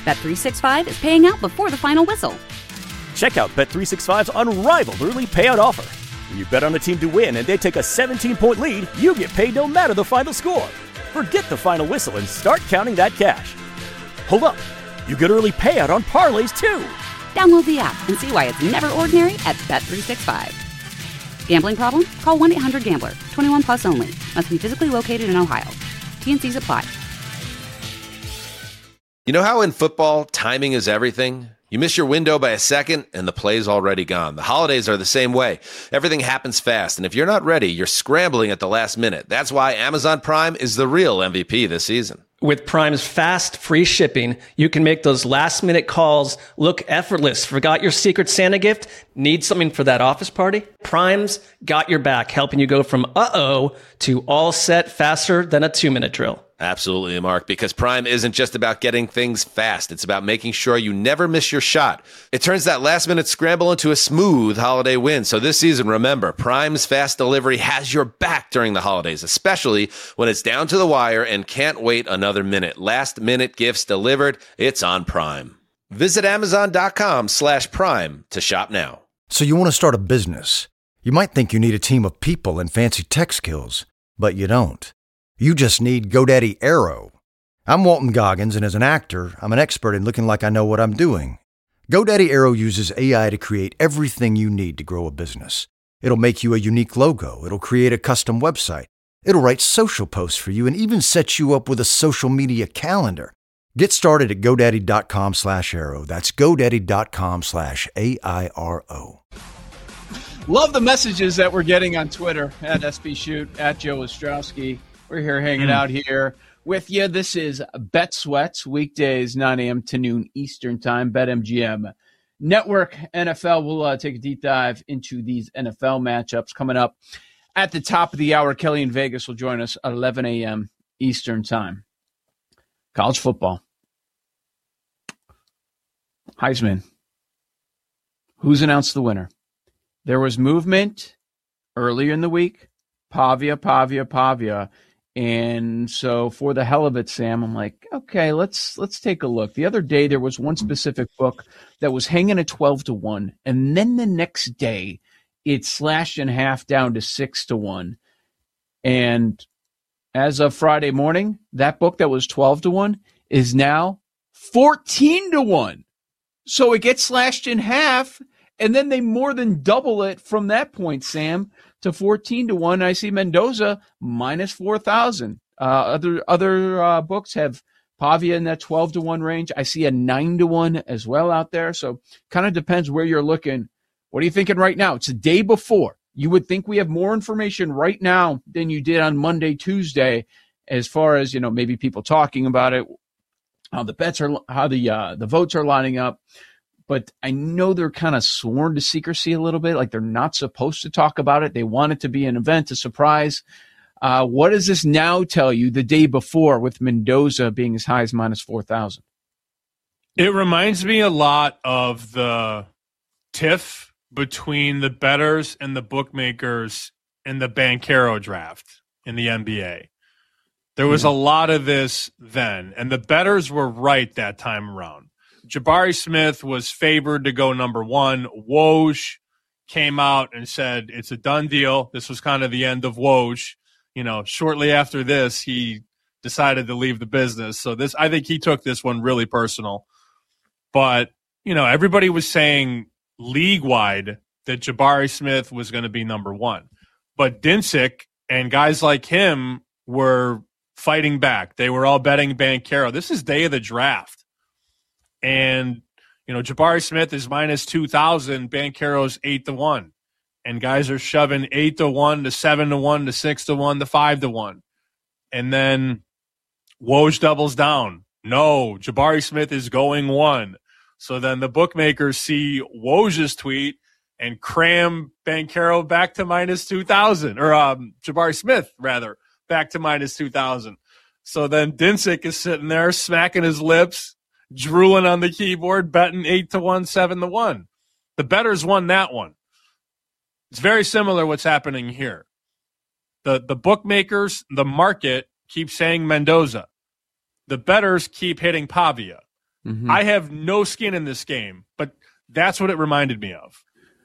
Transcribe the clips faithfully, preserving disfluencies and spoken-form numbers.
Bet three sixty-five is paying out before the final whistle. Check out Bet three sixty-five's unrivaled early payout offer. When you bet on a team to win and they take a seventeen-point lead, you get paid no matter the final score. Forget the final whistle and start counting that cash. Hold up. You get early payout on parlays, too. Download the app and see why it's never ordinary at Bet three sixty-five. Gambling problem? Call one eight hundred gambler. twenty-one plus only. Must be physically located in Ohio. T N Cs apply. You know how in football, timing is everything? You miss your window by a second, and the play's already gone. The holidays are the same way. Everything happens fast, and if you're not ready, you're scrambling at the last minute. That's why Amazon Prime is the real M V P this season. With Prime's fast, free shipping, you can make those last-minute calls look effortless. Forgot your Secret Santa gift? Need something for that office party? Prime's got your back, helping you go from uh-oh to all set faster than a two-minute drill. Absolutely, Mark, because Prime isn't just about getting things fast. It's about making sure you never miss your shot. It turns that last-minute scramble into a smooth holiday win. So this season, remember, Prime's fast delivery has your back during the holidays, especially when it's down to the wire and can't wait another minute. Last-minute gifts delivered, it's on Prime. Visit Amazon.com slash Prime to shop now. So you want to start a business. You might think you need a team of people and fancy tech skills, but you don't. You just need GoDaddy Aero. I'm Walton Goggins, and as an actor, I'm an expert in looking like I know what I'm doing. GoDaddy Aero uses A I to create everything you need to grow a business. It'll make you a unique logo. It'll create a custom website. It'll write social posts for you and even set you up with a social media calendar. Get started at GoDaddy.com slash Aero. That's GoDaddy.com slash A I R O. Love the messages that we're getting on Twitter, at S B Shoot, at Joe Ostrowski. We're here hanging mm. out here with you. This is Bet Sweats, weekdays, nine a.m. to noon Eastern time, BetMGM Network. N F L, we'll uh, take a deep dive into these N F L matchups coming up at the top of the hour. Kelly in Vegas will join us at eleven a.m. Eastern time. College football. Heisman. Who's announced the winner? There was movement earlier in the week. Pavia, Pavia, Pavia. And so for the hell of it, Sam, I'm like, okay, let's let's take a look. The other day there was one specific book that was hanging at twelve to one, and then the next day it slashed in half down to six to one. And as of Friday morning, that book that was twelve to one is now fourteen to one. So it gets slashed in half, and then they more than double it from that point, Sam, to fourteen to one. I see Mendoza minus four thousand. Uh, other other uh, books have Pavia in that twelve to one range. I see a nine to one as well out there. So kind of depends where you're looking. What are you thinking right now? It's the day before. You would think we have more information right now than you did on Monday, Tuesday, as far as, you know, maybe people talking about it, how the bets are, how the uh, the votes are lining up. But I know they're kind of sworn to secrecy a little bit, like they're not supposed to talk about it. They want it to be an event, a surprise. Uh, what does this now tell you the day before with Mendoza being as high as minus four thousand? It reminds me a lot of the tiff between the bettors and the bookmakers in the Banchero draft in the N B A. There was yeah. a lot of this then, and the bettors were right that time around. Jabari Smith was favored to go number one. Woj came out and said it's a done deal. This was kind of the end of Woj. You know, shortly after this, he decided to leave the business. So this, I think he took this one really personal. But, you know, everybody was saying league-wide that Jabari Smith was going to be number one. But Dinsick and guys like him were fighting back. They were all betting Banchero. This is day of the draft. And, you know, Jabari Smith is minus two thousand. Banchero's eight to one. And guys are shoving eight to one to seven to one to six to one to five to one. And then Woj doubles down. No, Jabari Smith is going one. So then the bookmakers see Woj's tweet and cram Banchero back to minus two thousand. Or um, Jabari Smith, rather, back to minus two thousand. So then Dinsick is sitting there smacking his lips, drooling on the keyboard, betting eight to one, seven to one. The bettors won that one. It's very similar what's happening here. The the bookmakers, the market keep saying Mendoza. The bettors keep hitting Pavia. Mm-hmm. I have no skin in this game, but that's what it reminded me of.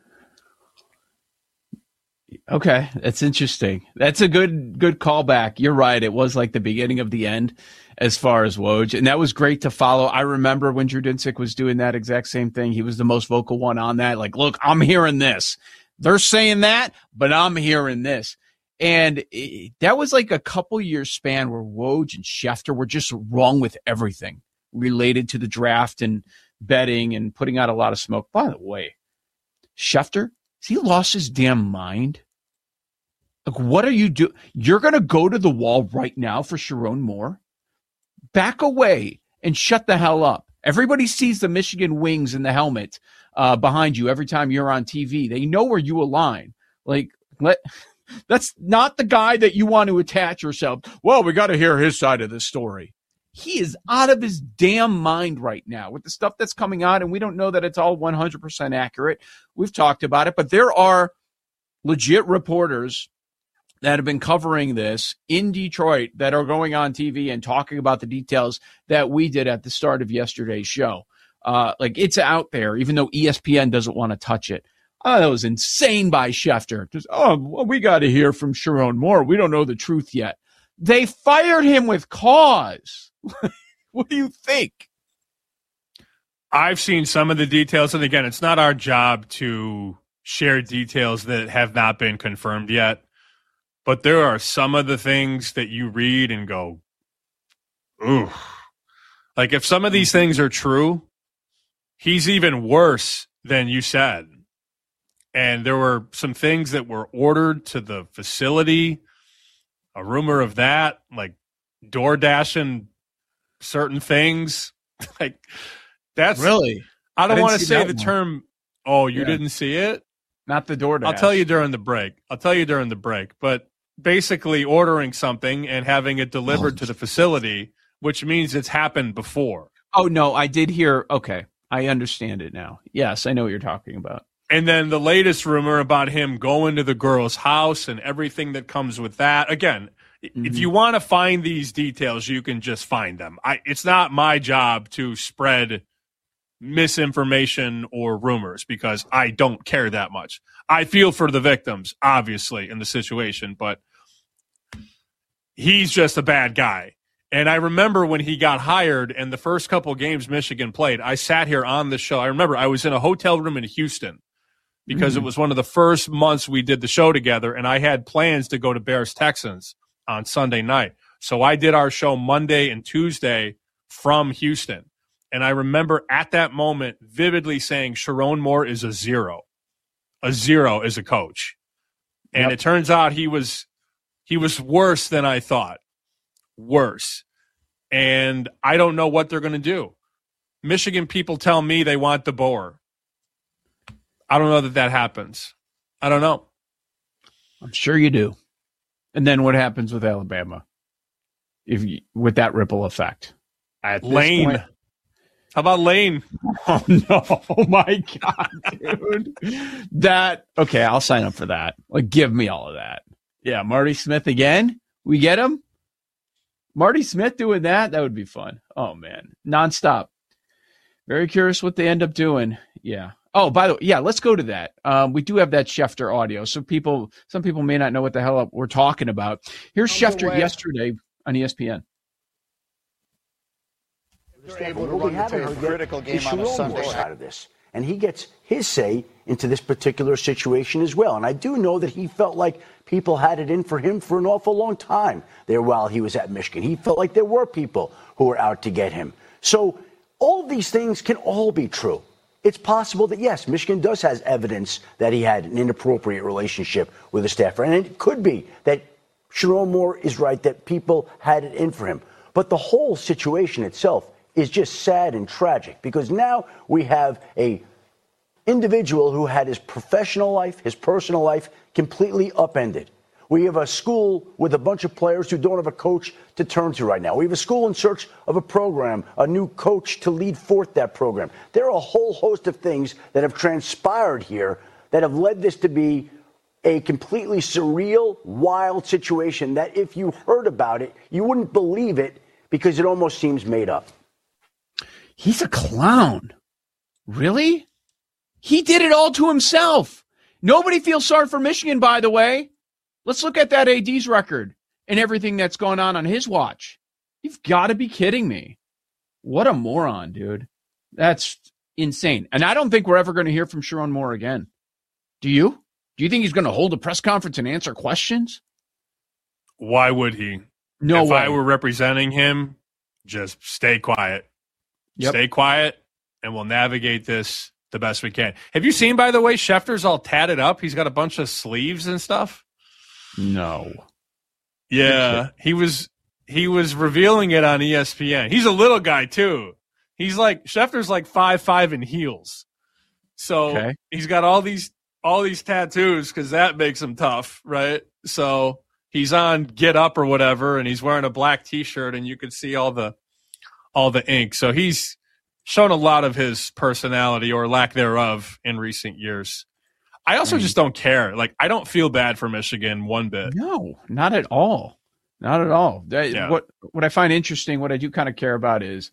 Okay, that's interesting. That's a good good callback. You're right. It was like the beginning of the end as far as Woj, and that was great to follow. I remember when Drew Dinsick was doing that exact same thing. He was the most vocal one on that. Like, look, I'm hearing this. They're saying that, but I'm hearing this. And it, that was like a couple years span where Woj and Schefter were just wrong with everything related to the draft and betting and putting out a lot of smoke. By the way, Schefter, has he lost his damn mind? Like, what are you doing? You're going to go to the wall right now for Sherrone Moore? Back away and shut the hell up. Everybody sees the Michigan wings in the helmet uh, behind you every time you're on T V. They know where you align. Like, let that's not the guy that you want to attach yourself. Well, we got to hear his side of the story. He is out of his damn mind right now with the stuff that's coming out, and we don't know that it's all one hundred percent accurate. We've talked about it, but there are legit reporters that have been covering this in Detroit that are going on T V and talking about the details that we did at the start of yesterday's show. Uh, like, it's out there, even though E S P N doesn't want to touch it. Oh, that was insane by Schefter. Just, oh, well, we got to hear from Sherrone Moore. We don't know the truth yet. They fired him with cause. What do you think? I've seen some of the details, and again, it's not our job to share details that have not been confirmed yet. But there are some of the things that you read and go, ooh. Like, if some of these things are true, he's even worse than you said. And there were some things that were ordered to the facility, a rumor of that, like door dashing certain things. Like, that's really, I don't want to say the one. term, oh, you yeah. didn't see it? Not the door dash. I'll tell you during the break. I'll tell you during the break. But basically ordering something and having it delivered oh. to the facility, which means it's happened before. Oh, no, I did hear. Okay, I understand it now. Yes, I know what you're talking about. And then the latest rumor about him going to the girl's house and everything that comes with that. Again, mm-hmm. if you want to find these details, you can just find them. I, it's not my job to spread misinformation or rumors because I don't care that much. I feel for the victims, obviously, in the situation, but he's just a bad guy. And I remember when he got hired and the first couple of games Michigan played, I sat here on the show. I remember I was in a hotel room in Houston because mm-hmm. it was one of the first months we did the show together, and I had plans to go to Bears Texans on Sunday night. So I did our show Monday and Tuesday from Houston. And I remember at that moment vividly saying Sherrone Moore is a zero. A zero as a coach. And yep. it turns out he was he was worse than I thought. Worse. And I don't know what they're going to do. Michigan people tell me they want DeBoer. I don't know that that happens. I don't know. I'm sure you do. And then what happens with Alabama? If you, with that ripple effect? At Lane. Point, how about Lane? Oh, no. Oh, my God, dude. That, okay, I'll sign up for that. Like, give me all of that. Yeah, Marty Smith again? We get him? Marty Smith doing that? That would be fun. Oh, man. Nonstop. Very curious what they end up doing. Yeah. Oh, by the way, yeah, let's go to that. Um, we do have that Schefter audio. So people, some people may not know what the hell we're talking about. Here's Schefter yesterday on E S P N. What we haven't heard critical game on a Sunday side of this, and he gets his say into this particular situation as well. And I do know that he felt like people had it in for him for an awful long time there while he was at Michigan. He felt like there were people who were out to get him. So all of these things can all be true. It's possible that, yes, Michigan does have evidence that he had an inappropriate relationship with a staffer. And it could be that Sherrone Moore is right, that people had it in for him. But the whole situation itself is just sad and tragic because now we have a individual who had his professional life, his personal life completely upended. We have a school with a bunch of players who don't have a coach to turn to right now. We have a school in search of a program, a new coach to lead forth that program. There are a whole host of things that have transpired here that have led this to be a completely surreal, wild situation that if you heard about it, you wouldn't believe it because it almost seems made up. He's a clown. Really? He did it all to himself. Nobody feels sorry for Michigan, by the way. Let's look at that A D's record and everything that's going on on his watch. You've got to be kidding me. What a moron, dude. That's insane. And I don't think we're ever going to hear from Sherrone Moore again. Do you? Do you think he's going to hold a press conference and answer questions? Why would he? No if way. I were representing him, just stay quiet. Yep. Stay quiet, and we'll navigate this the best we can. Have you seen, by the way, Schefter's all tatted up? He's got a bunch of sleeves and stuff. No. Yeah, he was he was revealing it on E S P N. He's a little guy too. He's like Schefter's like five five in heels. So Okay. he's got all these all these tattoos because that makes him tough, right? So he's on Get Up or whatever, and he's wearing a black T-shirt, and you can see all the all the ink. So he's shown a lot of his personality or lack thereof in recent years. I also Right. just don't care. Like, I don't feel bad for Michigan one bit. No, not at all. Not at all. That- Yeah. What what I find interesting, what I do kind of care about is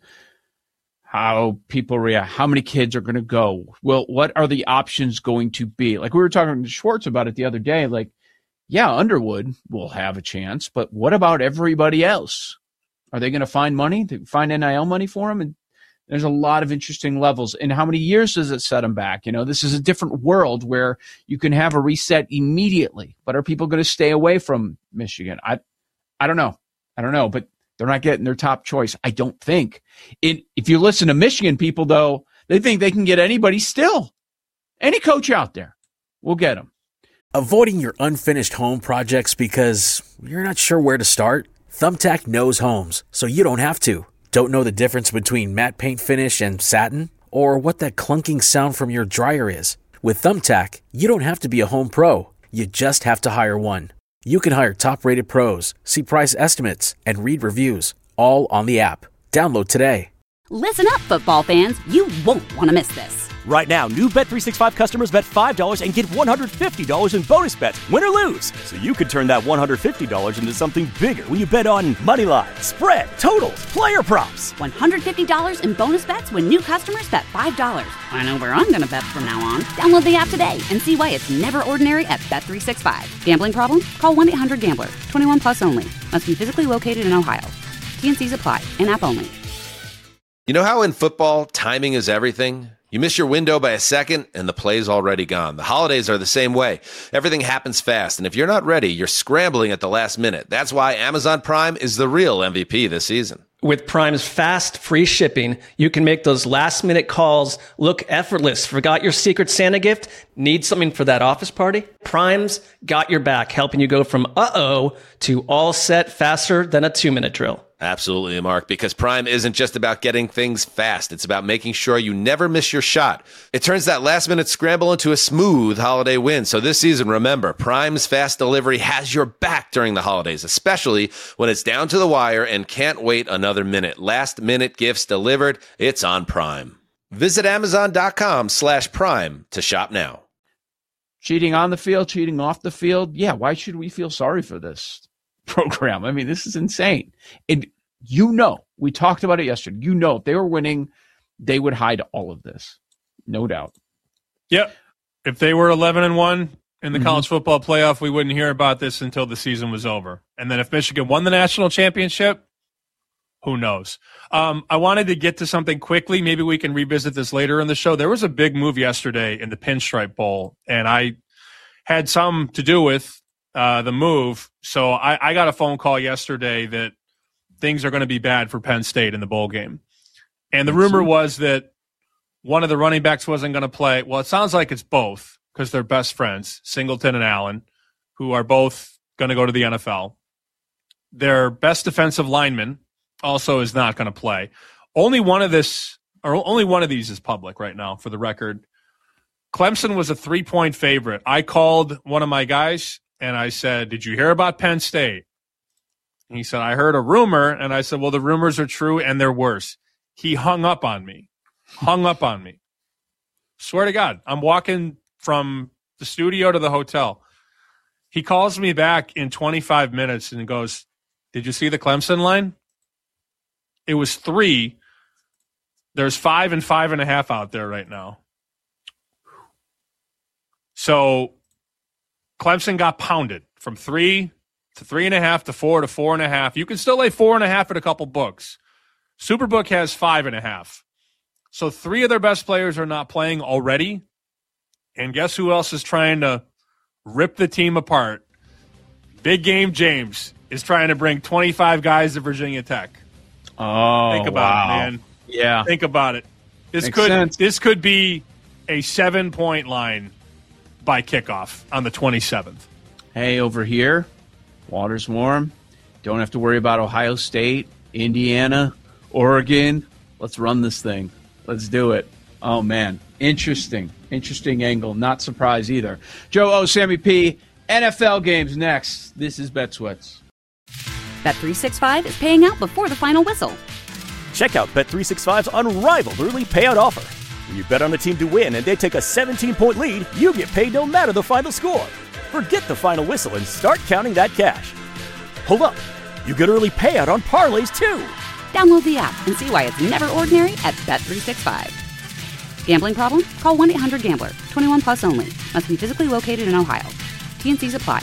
how people react, how many kids are going to go. Well, what are the options going to be? Like we were talking to Schwartz about it the other day. Like, yeah, Underwood will have a chance, but what about everybody else? Are they going to find money, find N I L money for him? And there's a lot of interesting levels. And how many years does it set them back? You know, this is a different world where you can have a reset immediately. But are people going to stay away from Michigan? I, I don't know. I don't know. But they're not getting their top choice, I don't think. It, if you listen to Michigan people, though, they think they can get anybody still. Any coach out there, we'll get them. Avoiding your unfinished home projects because you're not sure where to start? Thumbtack knows homes, so you don't have to. Don't know the difference between matte paint finish and satin? Or what that clunking sound from your dryer is? With Thumbtack, you don't have to be a home pro. You just have to hire one. You can hire top-rated pros, see price estimates, and read reviews, all on the app. Download today. Listen up, football fans. You won't want to miss this. Right now, new Bet three sixty-five customers bet five dollars and get one hundred fifty dollars in bonus bets, win or lose. So you could turn that one hundred fifty dollars into something bigger when you bet on money line, spread, totals, player props. one hundred fifty dollars in bonus bets when new customers bet five dollars. I know where I'm going to bet from now on. Download the app today and see why it's never ordinary at Bet three sixty-five. Gambling problem? Call one eight hundred gambler. twenty-one plus only. Must be physically located in Ohio. T N Cs apply. In-app only. You know how in football, timing is everything? You miss your window by a second, and the play's already gone. The holidays are the same way. Everything happens fast, and if you're not ready, you're scrambling at the last minute. That's why Amazon Prime is the real M V P this season. With Prime's fast, free shipping, you can make those last-minute calls look effortless. Forgot your Secret Santa gift? Need something for that office party? Prime's got your back, helping you go from uh-oh to all set faster than a two-minute drill. Absolutely, Mark, because Prime isn't just about getting things fast. It's about making sure you never miss your shot. It turns that last-minute scramble into a smooth holiday win. So this season, remember, Prime's fast delivery has your back during the holidays, especially when it's down to the wire and can't wait another minute. Last-minute gifts delivered, it's on Prime. Visit Amazon.com slash Prime to shop now. Cheating on the field, cheating off the field. Yeah, why should we feel sorry for this program? I mean, this is insane. And you know, we talked about it yesterday. You know, if they were winning, they would hide all of this. No doubt. Yep. If they were eleven and one in the Mhm. college football playoff, we wouldn't hear about this until the season was over. And then if Michigan won the national championship, who knows? Um, I wanted to get to something quickly. Maybe we can revisit this later in the show. There was a big move yesterday in the Pinstripe Bowl, and I had some to do with uh, the move. So I, I got a phone call yesterday that things are going to be bad for Penn State in the bowl game. And the rumor was that one of the running backs wasn't going to play. Well, it sounds like it's both because they're best friends, Singleton and Allen, who are both going to go to the N F L. Their best defensive lineman also is not going to play. Only one of this, or only one of these is public right now, for the record. Clemson was a three-point favorite. I called one of my guys, and I said, did you hear about Penn State? And he said, I heard a rumor. And I said, well, the rumors are true, and they're worse. He hung up on me. Hung up on me. Swear to God. I'm walking from the studio to the hotel. He calls me back in twenty-five minutes and goes, did you see the Clemson line? It was three. There's five and five and a half out there right now. So Clemson got pounded from three to three and a half to four to four and a half. You can still lay four and a half at a couple books. Superbook has five and a half. So three of their best players are not playing already. And guess who else is trying to rip the team apart? Big Game James is trying to bring twenty-five guys to Virginia Tech. Oh, Think about wow. it, man. Yeah. Think about it. This Makes could sense. this could be a seven-point line by kickoff on the twenty-seventh. Hey, over here, water's warm. Don't have to worry about Ohio State, Indiana, Oregon. Let's run this thing. Let's do it. Oh, man. Interesting. Interesting angle. Not surprised either. Joe O, Sammy P, N F L games next. This is Bet Sweats. Bet three sixty-five is paying out before the final whistle. Check out Bet three sixty-five's unrivaled early payout offer. When you bet on a team to win and they take a seventeen-point lead, you get paid no matter the final score. Forget the final whistle and start counting that cash. Hold up. You get early payout on parlays, too. Download the app and see why it's never ordinary at Bet three sixty-five. Gambling problem? Call one eight hundred gambler. twenty-one plus only. Must be physically located in Ohio. T and C's apply.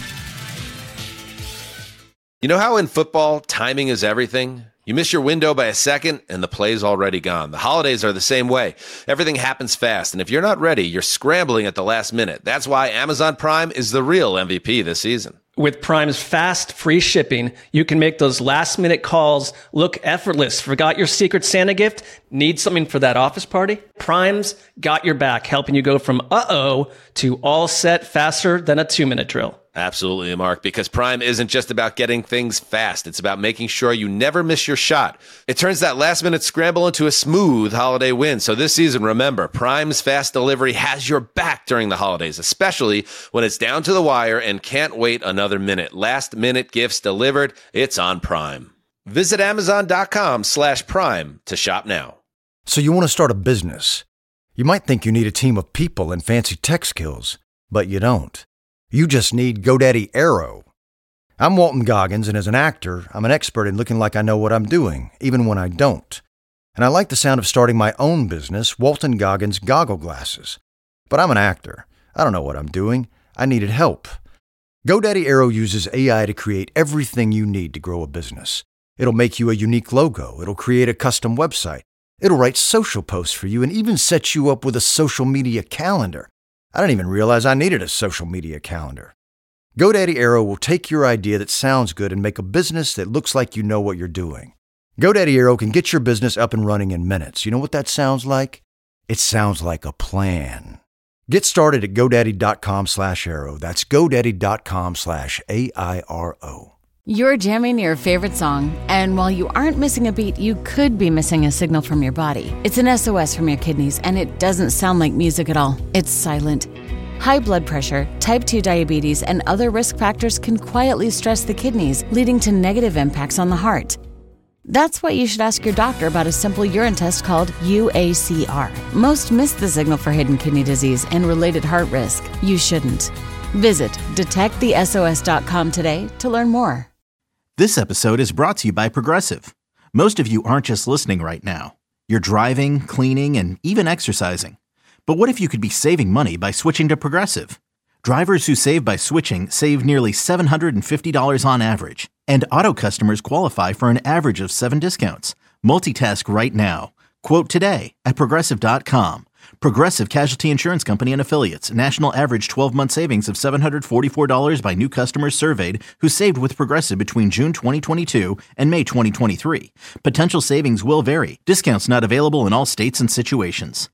You know how in football, timing is everything? You miss your window by a second, and the play's already gone. The holidays are the same way. Everything happens fast, and if you're not ready, you're scrambling at the last minute. That's why Amazon Prime is the real M V P this season. With Prime's fast, free shipping, you can make those last-minute calls look effortless. Forgot your Secret Santa gift? Need something for that office party? Prime's got your back, helping you go from uh-oh to all set faster than a two-minute drill. Absolutely, Mark, because Prime isn't just about getting things fast. It's about making sure you never miss your shot. It turns that last-minute scramble into a smooth holiday win. So this season, remember, Prime's fast delivery has your back during the holidays, especially when it's down to the wire and can't wait another minute. Last-minute gifts delivered. It's on Prime. Visit Amazon.com slash Prime to shop now. So you want to start a business. You might think you need a team of people and fancy tech skills, but you don't. You just need GoDaddy Aero. I'm Walton Goggins, and as an actor, I'm an expert in looking like I know what I'm doing, even when I don't. And I like the sound of starting my own business, Walton Goggins Goggle Glasses. But I'm an actor. I don't know what I'm doing. I needed help. GoDaddy Aero uses A I to create everything you need to grow a business. It'll make you a unique logo. It'll create a custom website. It'll write social posts for you and even set you up with a social media calendar. I didn't even realize I needed a social media calendar. GoDaddy Aero will take your idea that sounds good and make a business that looks like you know what you're doing. GoDaddy Aero can get your business up and running in minutes. You know what that sounds like? It sounds like a plan. Get started at GoDaddy.com slash Aero. That's GoDaddy.com slash A I R O. You're jamming your favorite song, and while you aren't missing a beat, you could be missing a signal from your body. It's an S O S from your kidneys, and it doesn't sound like music at all. It's silent. High blood pressure, type two diabetes, and other risk factors can quietly stress the kidneys, leading to negative impacts on the heart. That's why you should ask your doctor about a simple urine test called U A C R. Most miss the signal for hidden kidney disease and related heart risk. You shouldn't. Visit detect the S O S dot com today to learn more. This episode is brought to you by Progressive. Most of you aren't just listening right now. You're driving, cleaning, and even exercising. But what if you could be saving money by switching to Progressive? Drivers who save by switching save nearly seven hundred fifty dollars on average. And auto customers qualify for an average of seven discounts. Multitask right now. Quote today at Progressive dot com. Progressive Casualty Insurance Company and Affiliates. National average twelve-month savings of seven hundred forty-four dollars by new customers surveyed who saved with Progressive between June twenty twenty-two and May twenty twenty-three. Potential savings will vary. Discounts not available in all states and situations.